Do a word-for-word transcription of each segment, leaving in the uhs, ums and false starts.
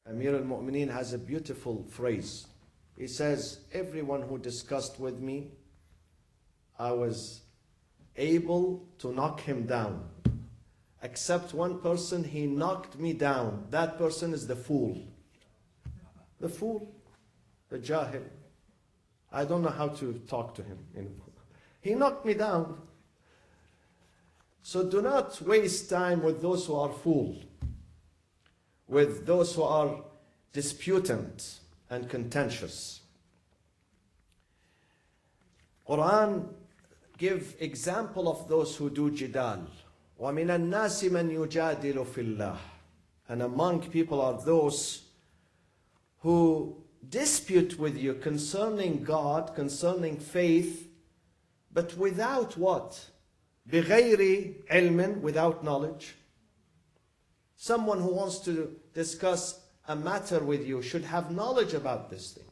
Amir al-Mu'mineen has a beautiful phrase. He says, everyone who discussed with me, I was able to knock him down. Except one person, he knocked me down. That person is the fool. The fool, the jahil. I don't know how to talk to him anymore. He knocked me down. So do not waste time with those who are fools, with those who are disputant and contentious. Quran give example of those who do jidal. وَمِنَ النَّاسِ مَنْ يُجَادِلُ فِي اللَّهِ. And among people are those who dispute with you concerning God, concerning faith, but without what? بِغَيْرِ عِلْمٍ, without knowledge. Someone who wants to discuss a matter with you should have knowledge about this thing.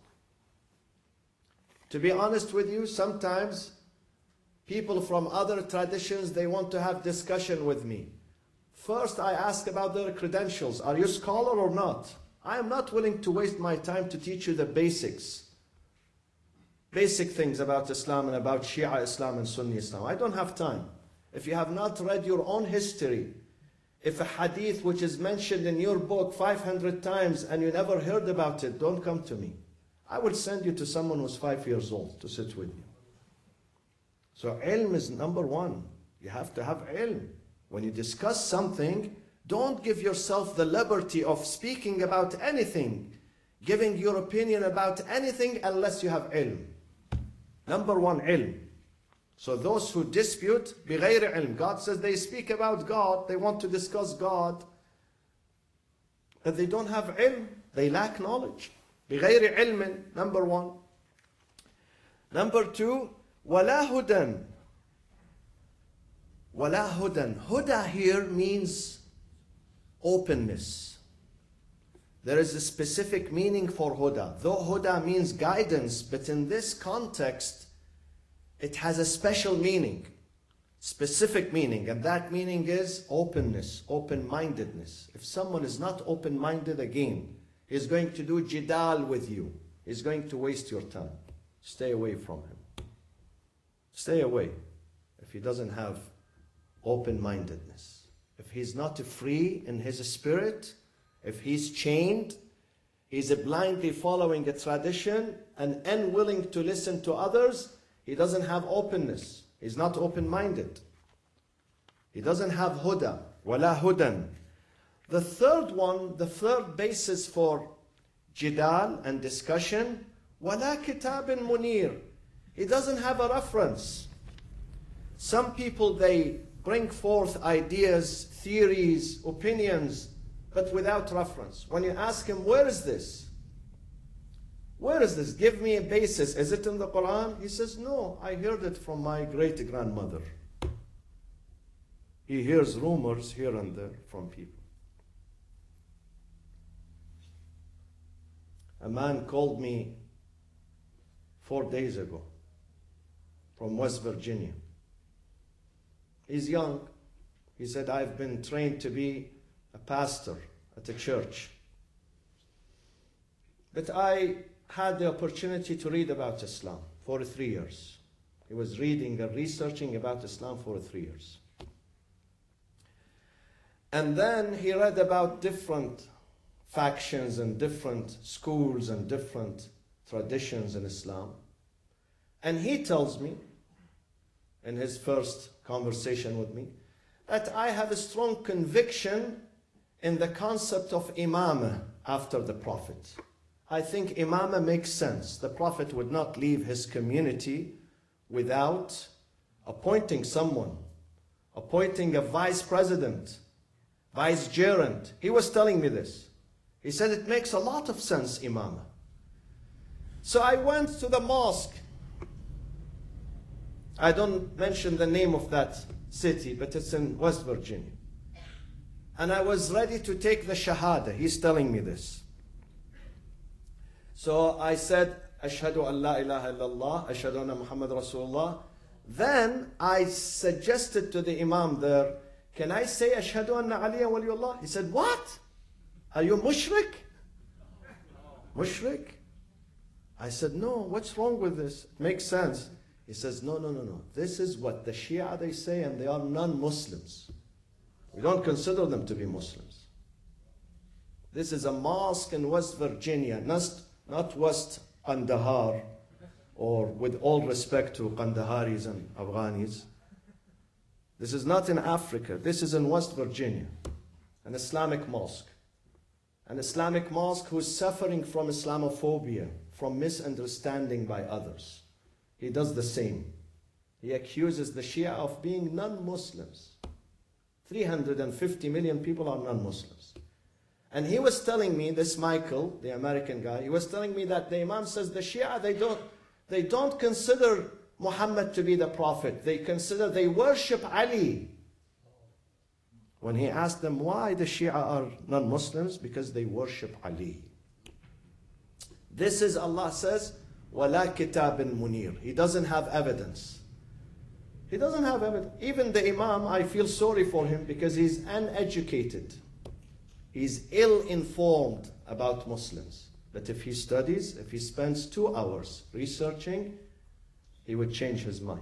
To be honest with you, sometimes people from other traditions, they want to have discussion with me. First, I ask about their credentials. Are you a scholar or not? I am not willing to waste my time to teach you the basics. Basic things about Islam and about Shia Islam and Sunni Islam. I don't have time. If you have not read your own history, if a hadith which is mentioned in your book five hundred times and you never heard about it, don't come to me. I will send you to someone who's five years old to sit with you. So ilm is number one. You have to have ilm. When you discuss something, don't give yourself the liberty of speaking about anything, giving your opinion about anything unless you have ilm. Number one, ilm. So those who dispute, بغير ilm. God says they speak about God, they want to discuss God, but they don't have ilm, they lack knowledge. بغير علم, number one. Number two, ولا هدى. ولا هدى. Huda here means openness. There is a specific meaning for huda. Though huda means guidance, but in this context, it has a special meaning, specific meaning, and that meaning is openness, open-mindedness. If someone is not open-minded, again, he's going to do jidal with you. He's going to waste your time. Stay away from him. Stay away if he doesn't have open-mindedness. If he's not free in his spirit, if he's chained, he's blindly following a tradition and unwilling to listen to others, he doesn't have openness. He's not open-minded. He doesn't have huda. Wala hudan. The third one, the third basis for jidal and discussion, wala kitabin munir. He doesn't have a reference. Some people, they bring forth ideas, theories, opinions, but without reference. When you ask him, where is this? Where is this? Give me a basis. Is it in the Quran? He says, no, I heard it from my great-grandmother. He hears rumors here and there from people. A man called me four days ago from West Virginia. He's young. He said, I've been trained to be a pastor at a church. But I had the opportunity to read about Islam for three years. He was reading and researching about Islam for three years. And then he read about different factions and different schools and different traditions in Islam. And he tells me, in his first conversation with me, that I have a strong conviction in the concept of imamah after the Prophet. I think imamah makes sense. The Prophet would not leave his community without appointing someone, appointing a vice president, vicegerent. He was telling me this. He said it makes a lot of sense, imamah. So I went to the mosque. I don't mention the name of that city, but it's in West Virginia. And I was ready to take the shahada. He's telling me this. So I said, Ashhadu an la ilaha illallah, Ashhadu anna Muhammad Rasulullah. Then I suggested to the imam there, can I say Ashhadu anna Aliya waliullah? He said, what? Are you mushrik? Mushrik? I said, no, what's wrong with this? It makes sense. He says, no, no, no, no. This is what the Shia, they say, and they are non-Muslims. We don't consider them to be Muslims. This is a mosque in West Virginia, not, not West Kandahar, or with all respect to Kandaharis and Afghanis. This is not in Africa. This is in West Virginia, an Islamic mosque. An Islamic mosque who is suffering from Islamophobia, from misunderstanding by others. He does the same. He accuses the Shia of being non-Muslims. three hundred fifty million people are non-Muslims. And he was telling me, this Michael, the American guy, he was telling me that the Imam says the Shia, they don't, they don't consider Muhammad to be the prophet. They consider, they worship Ali. When he asked them why the Shia are non-Muslims, because they worship Ali. This is, Allah says, وَلَا كِتَابٍ مُنِيرٍ. He doesn't have evidence. He doesn't have evidence. Even the Imam, I feel sorry for him because he's uneducated. He's ill-informed about Muslims. But if he studies, if he spends two hours researching, he would change his mind.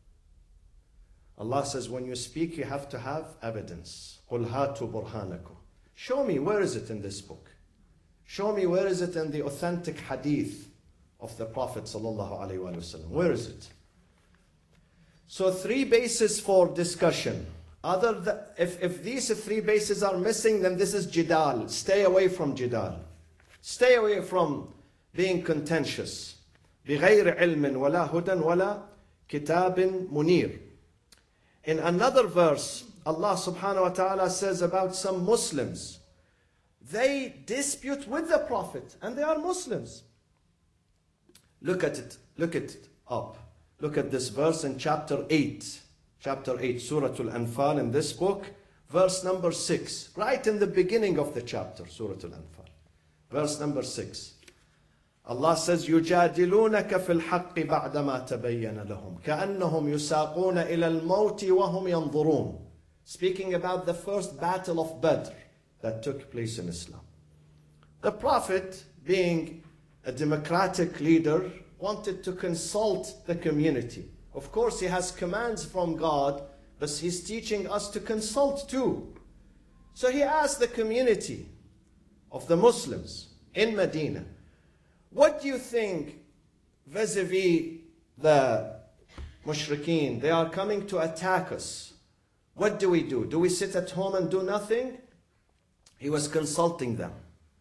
Allah says, when you speak, you have to have evidence. قُلْ هَاتُوا بُرْهَانَكُمْ. Show me, where is it in this book? Show me, where is it in the authentic hadith of the Prophet sallallahu alaihi wasallam? Where is it? So three bases for discussion. Other than, if, if these three bases are missing, then this is jidal. Stay away from jidal. Stay away from being contentious. بغير علم ولا هدى ولا كتاب منير. In another verse, Allah subhanahu wa ta'ala says about some Muslims, they dispute with the Prophet, and they are Muslims. Look at it. Look at it up. Look at this verse in chapter eight. Chapter eight, Surah Al-Anfal in this book, verse number six. Right in the beginning of the chapter, Surah Al-Anfal. Verse number six. Allah says, يُجَادِلُونَكَ فِي الْحَقِّ بَعْدَمَا تَبَيَّنَ لَهُمْ كَأَنَّهُمْ يُسَاقُونَ إِلَى الْمَوْتِ وَهُمْ يَنْظُرُونَ. Speaking about the first battle of Badr that took place in Islam. The Prophet, being a democratic leader, wanted to consult the community. Of course, he has commands from God, but he's teaching us to consult too. So he asked the community of the Muslims in Medina, what do you think vis-a-vis the mushrikeen? They are coming to attack us. What do we do? Do we sit at home and do nothing? He was consulting them.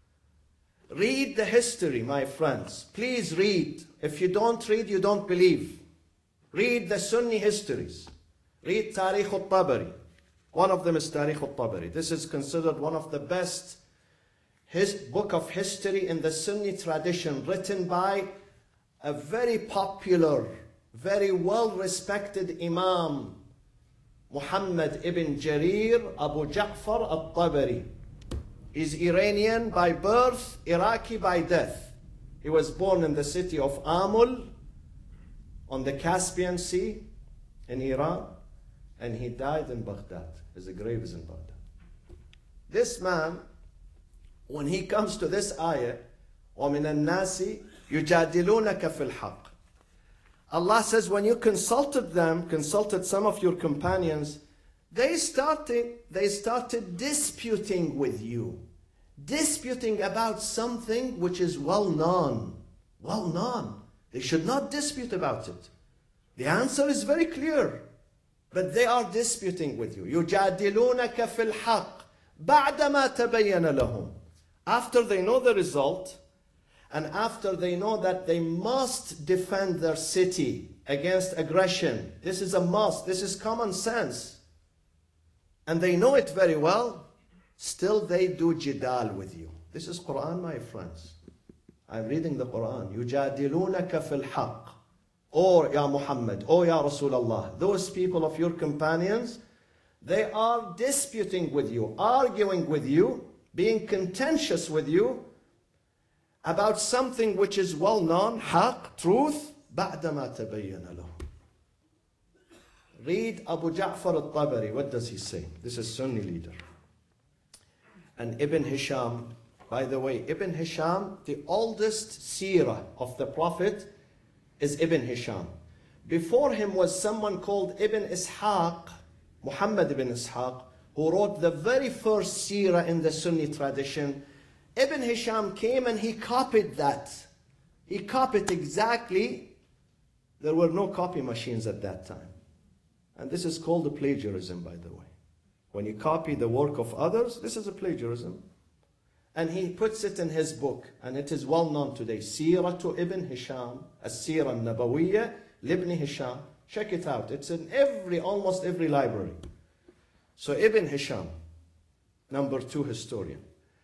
Read the history, my friends. Please read. If you don't read, you don't believe. Read the Sunni histories. Read Tarikh al-Tabari. One of them is Tarikh al-Tabari. This is considered one of the best his book of history in the Sunni tradition, written by a very popular, very well-respected Imam, Muhammad ibn Jarir Abu Ja'far al-Tabari. He's Iranian by birth, Iraqi by death. He was born in the city of Amul on the Caspian Sea in Iran, and he died in Baghdad. His grave is in Baghdad. This man, when he comes to this ayah, وَمِنَ النَّاسِ يُجَادِلُونَكَ فِي الْحَقِّ. Allah says, when you consulted them, consulted some of your companions, they started, they started disputing with you. Disputing about something which is well known. Well known. They should not dispute about it. The answer is very clear. But they are disputing with you. يُجَادِلُونَكَ فِي الْحَقِّ بَعْدَمَا تَبَيَّنَ لَهُمْ. After they know the result, and after they know that they must defend their city against aggression. This is a must. This is common sense. And they know it very well. Still they do jidal with you. This is Quran, my friends. I'm reading the Quran. يُجَادِلُونَكَ فِي الْحَقِّ. Or, Ya Muhammad, or Ya Rasulullah, those people of your companions, they are disputing with you, arguing with you, being contentious with you about something which is well known, haq, truth, بَعْدَمَا تَبَيَّنَ لَهُمْ. Read Abu Ja'far al-Tabari. What does he say? This is Sunni leader. And Ibn Hisham, By the way, Ibn Hisham, the oldest seerah of the Prophet is Ibn Hisham. Before him was someone called Ibn Ishaq, Muhammad ibn Ishaq, who wrote the very first seerah in the Sunni tradition. Ibn Hisham came and he copied that. He copied exactly. There were no copy machines at that time. And this is called a plagiarism, by the way. When you copy the work of others, this is a plagiarism. And he puts it in his book, and it is well known today. Seeratu Ibn Hisham, As-Seerah Nabawiyya, Libni Hisham. Check it out. It's in every, almost every library. So Ibn Hisham, number two historian.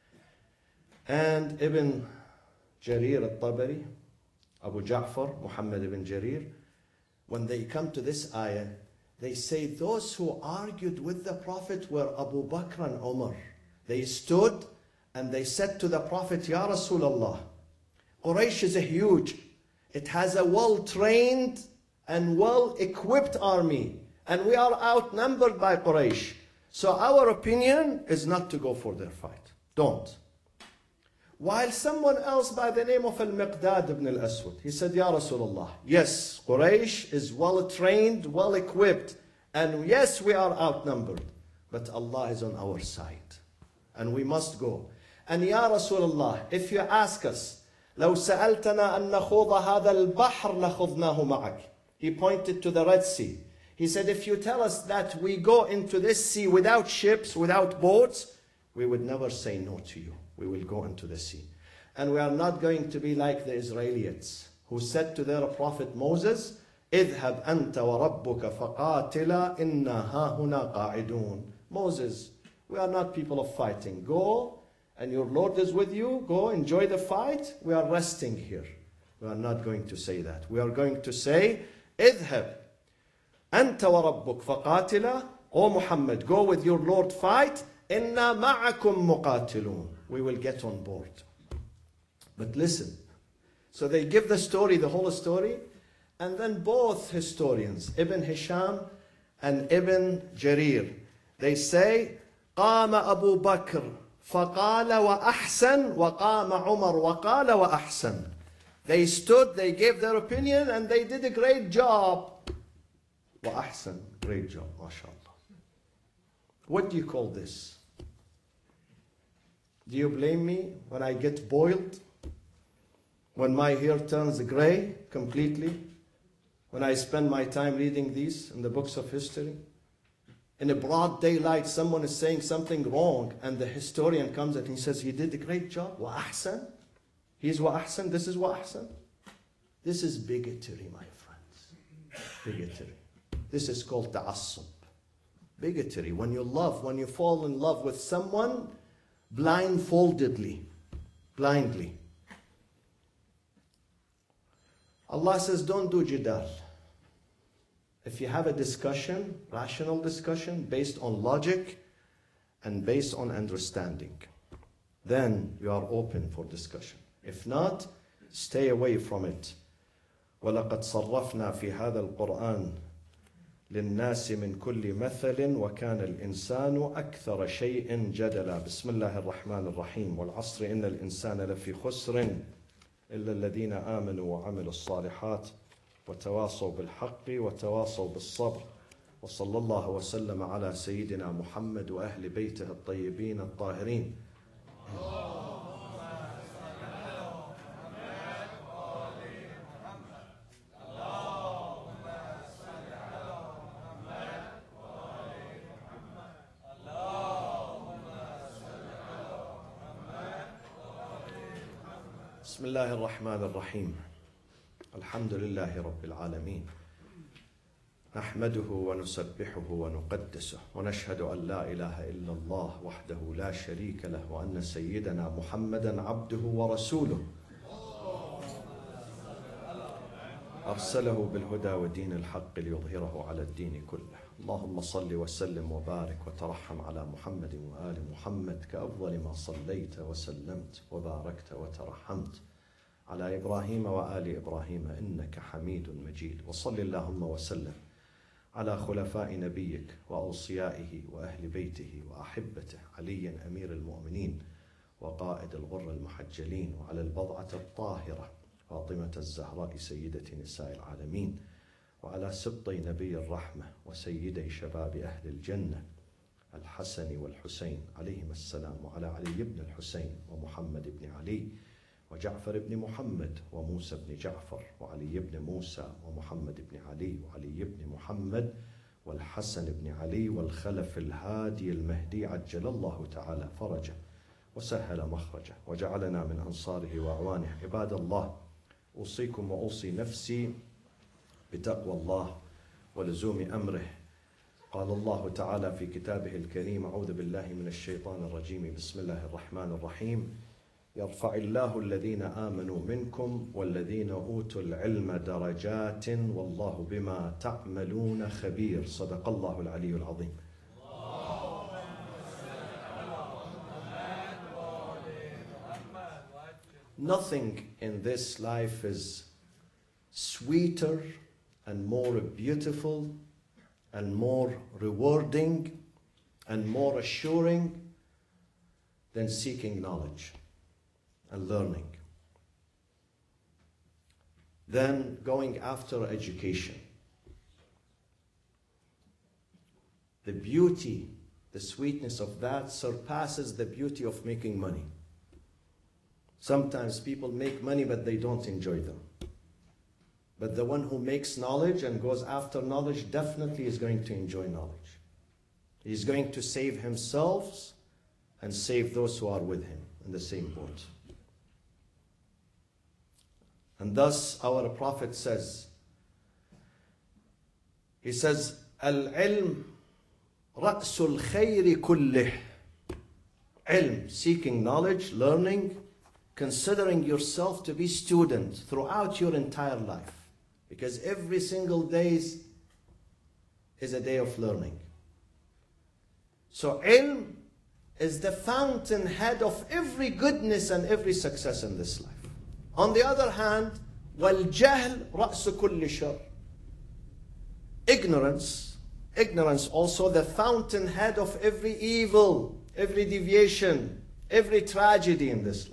And Ibn Jarir al-Tabari, Abu Ja'far, Muhammad ibn Jarir, when they come to this ayah, they say those who argued with the Prophet were Abu Bakr and Umar. They stood and they said to the Prophet, Ya Rasulullah, Quraysh is a huge, it has a well-trained and well-equipped army, and we are outnumbered by Quraysh. So our opinion is not to go for their fight. Don't. While someone else by the name of Al-Miqdad ibn al-Aswad, he said, Ya Rasulullah, yes, Quraysh is well-trained, well-equipped, and yes, we are outnumbered, but Allah is on our side, and we must go. And Ya Rasulullah, if you ask us, لو سألتنا أن نخوض هذا البحر لخضناه معك. He pointed to the Red Sea. He said, if you tell us that we go into this sea without ships, without boats, we would never say no to you. We will go into the sea. And we are not going to be like the Israelites who said to their prophet Moses, اذهب أنت وربك فقاتلا إنا هاهنا قاعدون. Moses, we are not people of fighting. Go, and your Lord is with you. Go, enjoy the fight. We are resting here. We are not going to say that. We are going to say, اذهب أنت وربك فقاتلا. O Muhammad, go with your Lord, fight. إنا معكم مقاتلون. We will get on board. But listen. So they give the story, the whole story. And then both historians, Ibn Hisham and Ibn Jarir, they say, قام أبو بكر فقال وأحسن وقام عمر وقال وأحسن. They stood, they gave their opinion, and they did a great job. وأحسن, great job, mashallah. What do you call this? Do you blame me when I get boiled? When my hair turns gray completely? When I spend my time reading these in the books of history? In a broad daylight, someone is saying something wrong, and the historian comes and he says, he did a great job. Wa ahsan. He's wa ahsan. This is wa ahsan. This is bigotry, my friends. Bigotry. This is called ta'assub. Bigotry. When you love, when you fall in love with someone blindfoldedly, blindly. Allah says, don't do jidal. If you have a discussion, rational discussion, based on logic and based on understanding, then you are open for discussion. If not, stay away from it. وَلَقَدْ صَرَّفْنَا فِي هَذَا الْقُرْآنِ للناس من كل مثل وكان الإنسان أكثر شيء جدلا. بسم الله الرحمن الرحيم. والعصر إن الإنسان لفي خسر إلا الذين آمنوا وعملوا الصالحات وتواصوا بالحق وتواصوا بالصبر. وصلى الله وسلم على سيدنا محمد وأهل بيته الطيبين الطاهرين. بسم الله الرحمن الرحيم. الحمد لله رب العالمين. نحمده ونسبحه ونقدسه ونشهد أن لا إله إلا الله وحده لا شريك له وأن سيدنا محمدا عبده ورسوله أرسله بالهدى ودين الحق ليظهره على الدين كله. اللهم صل وسلم وبارك وترحم على محمد وآل محمد كأفضل ما صليت وسلمت وباركت وترحمت على إبراهيم وآل إبراهيم إنك حميد مجيد. وصل اللهم وسلم على خلفاء نبيك وأوصيائه وأهل بيته وأحبته علي أمير المؤمنين وقائد الغر المحجلين، وعلى البضعة الطاهرة فاطمة الزهراء سيدة نساء العالمين، وعلى سبطي نبي الرحمة وسيدي شباب أهل الجنة الحسن والحسين عليهما السلام، وعلى علي بن الحسين ومحمد بن علي وجعفر بن محمد وموسى بن جعفر وعلي بن موسى ومحمد بن علي وعلي بن محمد والحسن بن علي والخلف الهادي المهدي عجل الله تعالى فرجه وسهل مخرجه وجعلنا من أنصاره وأعوانه. عباد الله، أوصيكم وأوصي نفسي بتقوى الله ولزوم أمره. قال الله تعالى في كتابه الكريم: أعوذ بالله من الشيطان الرجيم، بسم الله الرحمن الرحيم: يرفع الله الذين آمنوا منكم والذين أوتوا العلم درجات والله بما تعملون خبير. صدق الله العلي العظيم. Nothing in this life is sweeter and more beautiful and more rewarding and more assuring than seeking knowledge and learning, then going after education. The beauty, the sweetness of that surpasses the beauty of making money. Sometimes people make money but they don't enjoy them. But the one who makes knowledge and goes after knowledge definitely is going to enjoy knowledge. He's going to save himself and save those who are with him in the same boat. And thus our Prophet says, he says, Al-ilm ra'sul khayri kullih. Ilm, seeking knowledge, learning, considering yourself to be student throughout your entire life. Because every single day is a day of learning. So ilm is the fountainhead of every goodness and every success in this life. On the other hand, وَالْجَهْلْ رَأْسُ كُلِّ شَرٍ. Ignorance, ignorance also the fountainhead of every evil, every deviation, every tragedy in this life.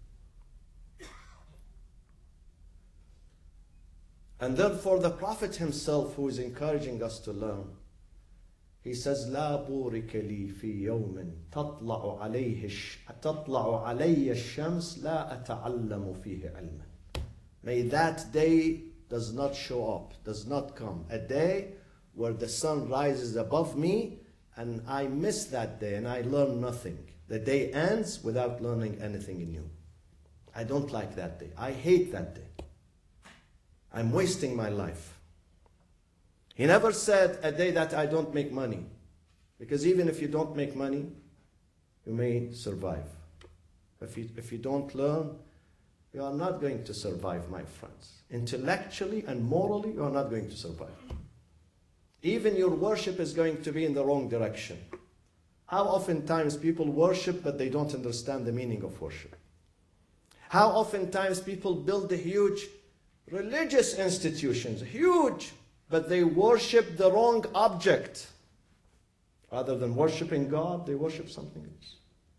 And therefore the Prophet himself, who is encouraging us to learn, he says, لا بورك لي في يوم تطلع عليه تطلع علي الشمس لا أتعلم فيه علما. May that day does not show up, does not come. A day where the sun rises above me and I miss that day and I learn nothing. The day ends without learning anything new. I don't like that day. I hate that day. I'm wasting my life. He never said a day that I don't make money. Because even if you don't make money, you may survive. If you, if you don't learn, you are not going to survive, my friends. Intellectually and morally, you are not going to survive. Even your worship is going to be in the wrong direction. How oftentimes people worship, but they don't understand the meaning of worship. How oftentimes people build the huge religious institutions, huge, but they worship the wrong object. Rather than worshiping God, they worship something else.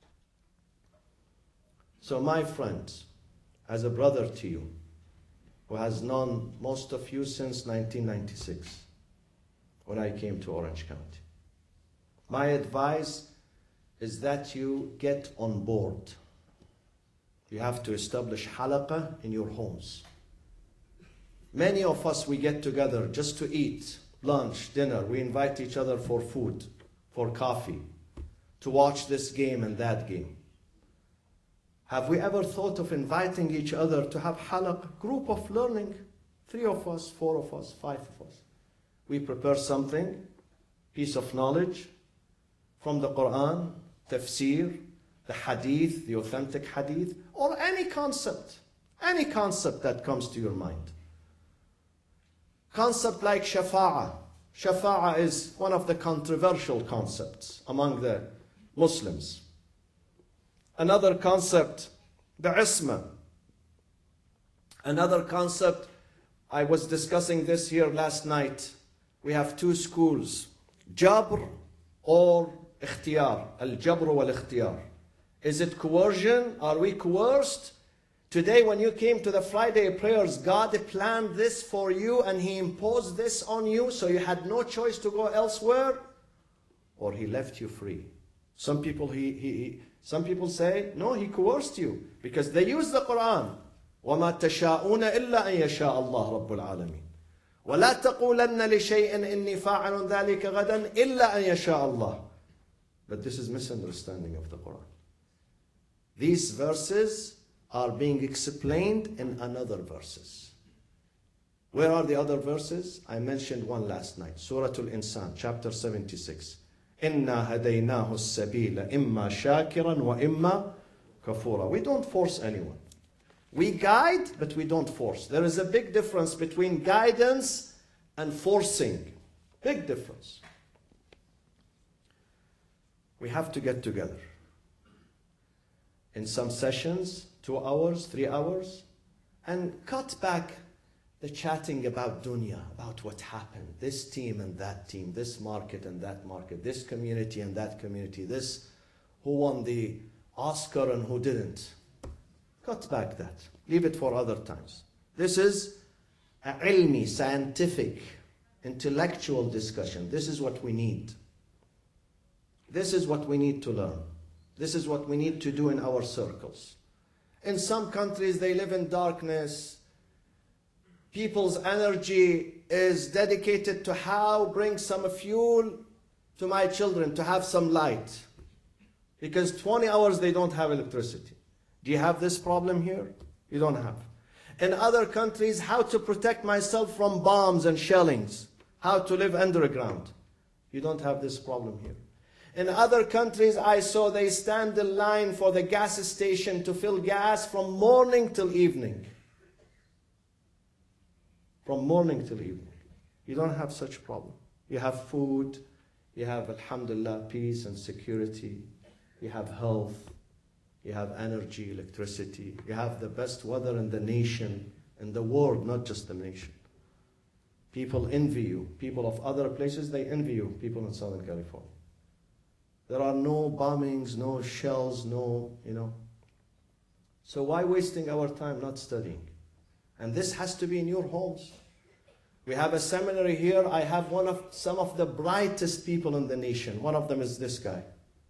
So my friends, as a brother to you, who has known most of you since nineteen ninety-six, when I came to Orange County, my advice is that you get on board. You have to establish halaqah in your homes. Many of us, we get together just to eat, lunch, dinner. We invite each other for food, for coffee, to watch this game and that game. Have we ever thought of inviting each other to have halaq, group of learning? Three of us, four of us, five of us. We prepare something, piece of knowledge from the Quran, tafsir, the hadith, the authentic hadith, or any concept, any concept that comes to your mind. Concept like shafa'ah. Shafa'ah is one of the controversial concepts among the Muslims. Another concept, the isma. Another concept, I was discussing this here last night. We have two schools, Jabr or Ikhtiyar, Al-Jabr wal-Ikhtiyar. Is it coercion? Are we coerced? Today when you came to the Friday prayers, God planned this for you and He imposed this on you so you had no choice to go elsewhere? Or He left you free? Some people, he, he, he, some people say, no, He coerced you because they use the Quran. وَمَا تَشَاءُونَ إِلَّا أَن يَشَاءَ اللَّهُ رَبُّ الْعَالَمِينَ وَلَا تَقُولَنَّ لِشَيْءٍ إِنِّي فَاعِلٌ ذَلِكَ غَدًا إِلَّا أَن يَشَاءَ اللَّهُ. But this is misunderstanding of the Quran. These verses are being explained in another verses. Where are the other verses? I mentioned one last night. Surah Al-Insan, chapter seventy-six. إِنَّا هَدَيْنَاهُ السَّبِيلَ إِمَّا شَاكِرًا وَإِمَّا كَفُورًا. We don't force anyone. We guide, but we don't force. There is a big difference between guidance and forcing. Big difference. We have to get together. In some sessions, two hours, three hours, and cut back the chatting about dunya, about what happened, this team and that team, this market and that market, this community and that community, this who won the Oscar and who didn't. Cut back that. Leave it for other times. This is a ilmi, scientific, intellectual discussion. This is what we need. This is what we need to learn. This is what we need to do in our circles. In some countries, they live in darkness. People's energy is dedicated to how bring some fuel to my children, to have some light. Because twenty hours they don't have electricity. Do you have this problem here? You don't have. In other countries, how to protect myself from bombs and shellings. How to live underground. You don't have this problem here. In other countries, I saw they stand in line for the gas station to fill gas from morning till evening. From morning till evening. You don't have such problem. You have food. You have, alhamdulillah, peace and security. You have health. You have energy, electricity. You have the best weather in the nation, in the world, not just the nation. People envy you. People of other places, they envy you. People in Southern California. There are no bombings, no shells, no, you know. So why wasting our time not studying? And this has to be in your homes. We have a seminary here. I have one of some of the brightest people in the nation. One of them is this guy.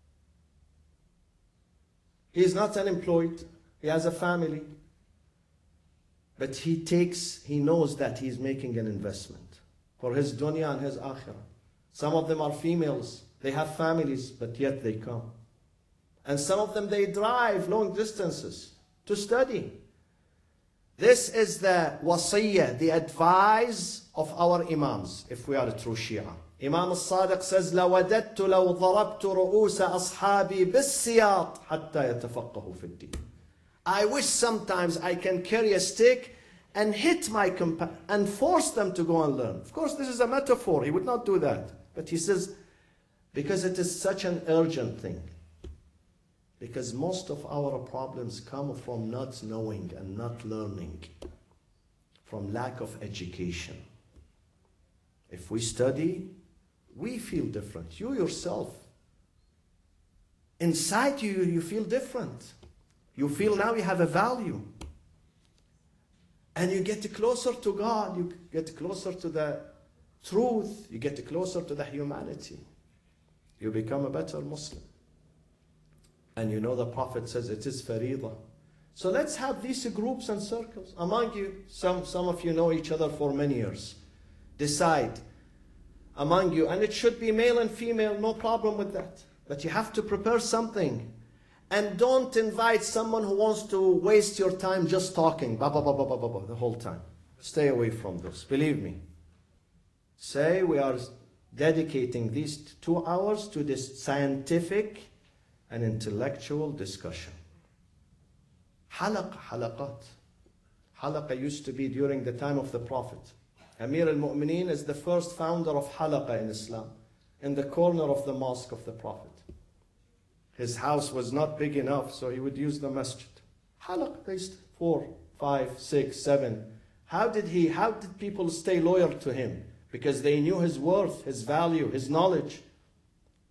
He is not unemployed. He has a family. But he takes, he knows that he's making an investment for his dunya and his akhirah. Some of them are females. They have families, but yet they come. And some of them, they drive long distances to study. This is the wasiyah, the advice of our imams, if we are a true Shia. Imam al-Sadiq says, لَوَدَدْتُ لَوْ ضَرَبْتُ رُؤُوسَ أَصْحَابِي بِالسِّيَاطِ حَتَّى يَتَفَقَّهُ فِي الدِّينِ. I wish sometimes I can carry a stick and hit my compa and force them to go and learn. Of course, this is a metaphor. He would not do that. But he says, because it is such an urgent thing. Because most of our problems come from not knowing and not learning. From lack of education. If we study, we feel different. You yourself, inside you, you feel different. You feel now you have a value. And you get closer to God. You get closer to the truth. You get closer to the humanity. You become a better Muslim. And you know the Prophet says it is faridah. So let's have these groups and circles. Among you, some, some of you know each other for many years. Decide among you, and it should be male and female, no problem with that. But you have to prepare something. And don't invite someone who wants to waste your time just talking, ba ba ba ba ba ba, ba the whole time. Stay away from those, believe me. Say we are dedicating these two hours to this scientific and intellectual discussion. Halaq, halaqat. Halaqa used to be during the time of the Prophet. Amir al-Mu'mineen is the first founder of halaqa in Islam, in the corner of the mosque of the Prophet. His house was not big enough, so he would use the masjid. Halaq, placed four, five, six, seven. How did he, how did people stay loyal to him? Because they knew his worth, his value, his knowledge.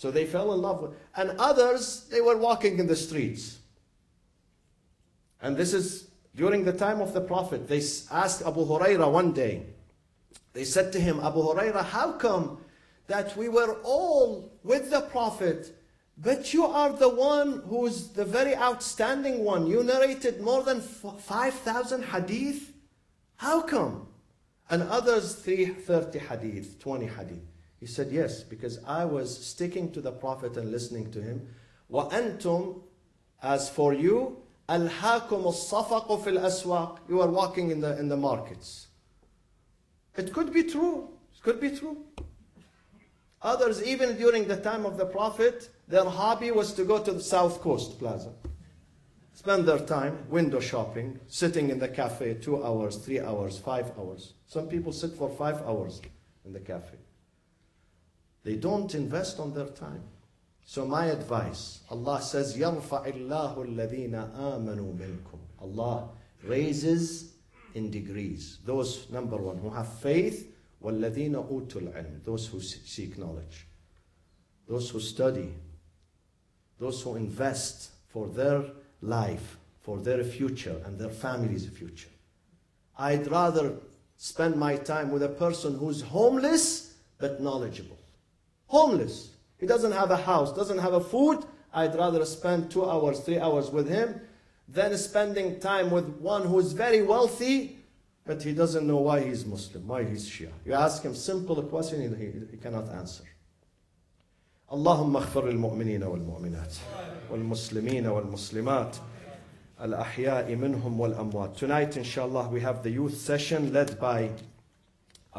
So they fell in love with, and others, they were walking in the streets. And this is during the time of the Prophet. They asked Abu Huraira one day, they said to him, Abu Huraira, how come that we were all with the Prophet, but you are the one who's the very outstanding one? You narrated more than five thousand hadith. How come? And others, three thirty hadith, twenty hadith. He said, yes, because I was sticking to the Prophet and listening to him. وَأَنْتُمْ, as for you, أَلْهَاكُمُ الصَّفَقُ فِي الْأَسْوَاقِ, you are walking in the, in the markets. It could be true. It could be true. Others, even during the time of the Prophet, their hobby was to go to the South Coast Plaza. Spend their time window shopping, sitting in the cafe two hours, three hours, five hours. Some people sit for five hours in the cafe. They don't invest on their time. So my advice, Allah says, يَرْفَعِ اللَّهُ الَّذِينَ آمَنُوا مِنْكُمْ. Allah raises in degrees those, number one, who have faith, وَالَّذِينَ أُوتُوا الْعِلْمِ, those who seek knowledge, those who study, those who invest for their life, for their future and their family's future. I'd rather spend my time with a person who's homeless but knowledgeable. Homeless. He doesn't have a house, doesn't have a food. I'd rather spend two hours, three hours with him than spending time with one who's very wealthy, but he doesn't know why he's Muslim, why he's Shia. You ask him simple question, he, he cannot answer. اللهم اغفر للمؤمنين والمؤمنات والمسلمين والمسلمات الأحياء منهم والأموات. Tonight, inshallah, we have the youth session led by